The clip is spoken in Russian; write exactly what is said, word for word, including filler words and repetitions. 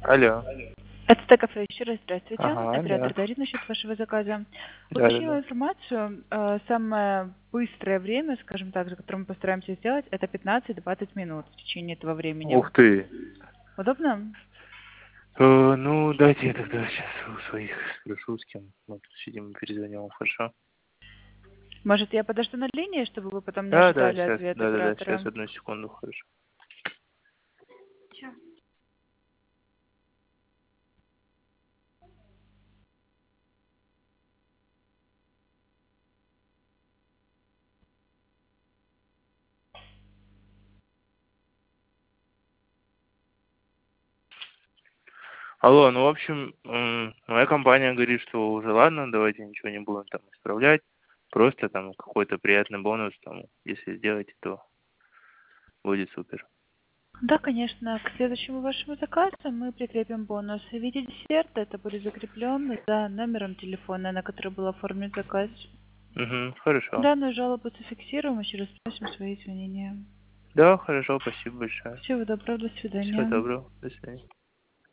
Алло. Это Т-кафе. Еще раз здравствуйте. Ага, Оператор да. говорит насчет вашего заказа. Уточнила Да-да-да. информацию. э, Самое быстрое время, скажем так, за которое мы постараемся сделать, это пятнадцать-двадцать минут в течение этого времени. Ух ты. Удобно? Э, ну, дайте я тогда сейчас у своих спрошу, с кем мы тут сидим и перезвоним вам, хорошо? Может, я подожду на линии, чтобы вы потом не Да, да, ожидали сейчас, ответа да-да-да, сейчас, оператора? одну секунду, хорошо. Чё? Алло, ну, в общем, м, моя компания говорит, что уже ладно, давайте ничего не будем там исправлять. Просто там какой-то приятный бонус, там, если сделаете, то будет супер. Да, конечно. К следующему вашему заказу мы прикрепим бонус в виде десерта. Это будет закреплен за номером телефона, на который был оформлен заказ. Угу, хорошо. Данную жалобу зафиксируем, еще раз просим свои извинения. Да, хорошо, спасибо большое. Всего доброго, до Всего свидания. доброго, до свидания.